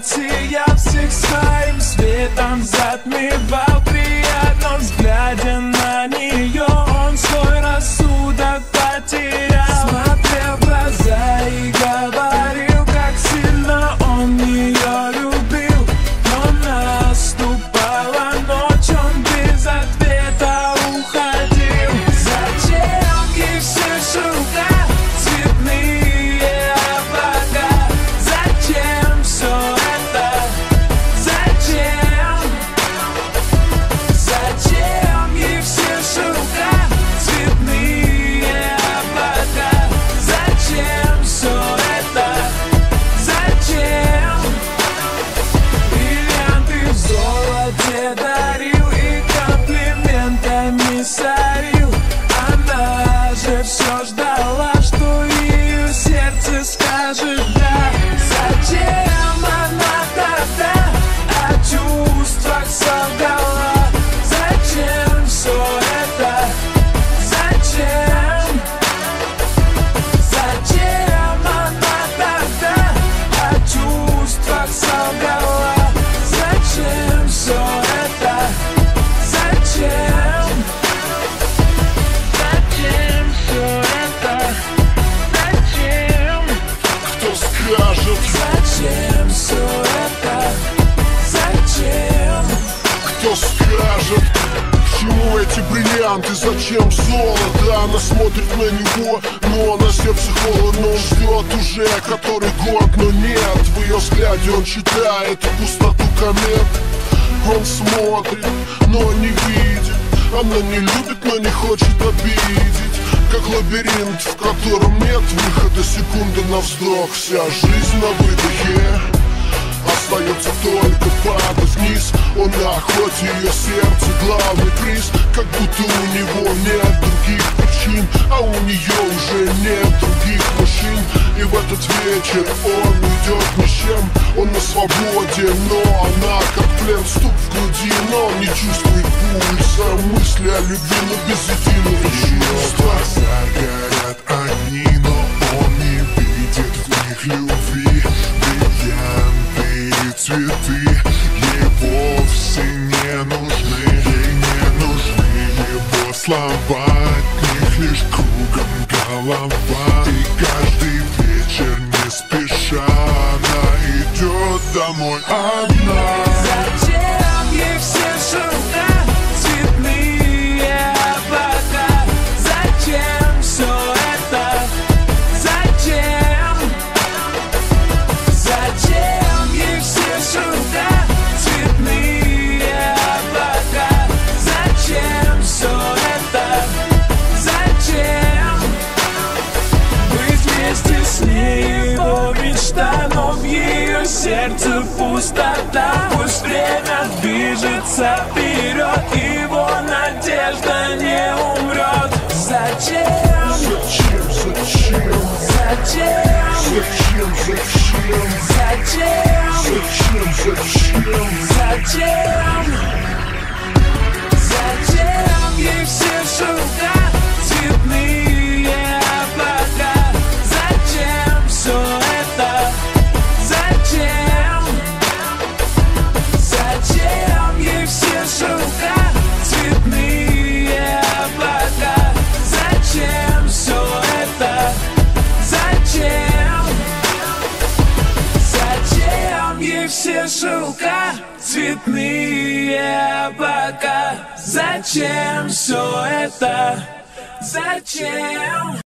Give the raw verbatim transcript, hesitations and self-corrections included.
кровати я всех своим светом затмевал. При одном взгляде на нее он свой рассудок потерял. Смотрел в глаза и говорил, как сильно он ее любил. Но наступала ночь, он без ответа уходил. Зачем ей все шелка, цветные облака? Зачем все это? Зачем? Зачем ей все шелка, цветные облака? Зачем все это? Зачем? Бриллианты в золоте дарил и комплиментами сорил. Она же все ждала, что ее сердце скажет да. Зачем она тогда о чувствах солгала? Зачем все это? Зачем? Зачем она тогда о чувствах солгала? Зачем все это? Зачем? Зачем все это? Зачем? Кто скажет? Зачем все это? Зачем? Кто скажет? К чему эти бриллианты, зачем золото? Она смотрит на него, но на сердце холодно. Он ждет уже который год, но нет. В ее взгляде он читает пустоту комет. Он смотрит, но не видит. Она не любит, но не хочет обидеть. Как лабиринт, в котором нет выхода, секунды на вздох. Вся жизнь на выдохе, остается только падать вниз. Он на охоте, ее сердце главный приз. Как будто у него нет других причин, а у нее уже нет других мужчин. И в этот вечер он уйдет ни с чем. Он на свободе, но она как плен, стук в груди, но он не чувствует пульса. Мысли о любви, но без единого чувства. Горят огни, но он не видит в них любви. Бриллианты и цветы ей вовсе не нужны. Ей не нужны его слова, от них лишь кругом голова. И каждый вечер не спеша она идет домой одна. Зачем ей все шелка, цветные облака? Зачем все это? Зачем? Зачем ей все шелка, цветные облака? Зачем все это? Зачем? Быть вместе с ней его мечта, но в ее сердце пустота. Пусть время движется вперед, его надежда не умрет. Зачем? Зачем, зачем? Зачем? Зачем, зачем? Зачем? Зачем, зачем? Зачем? Зачем ей все шелка, цветные облака? Зачем все это? Зачем? Зачем ей все шелка, цветные облака? Зачем все это? Зачем? Зачем ей все шелка, цветные облака? Зачем все это? Зачем?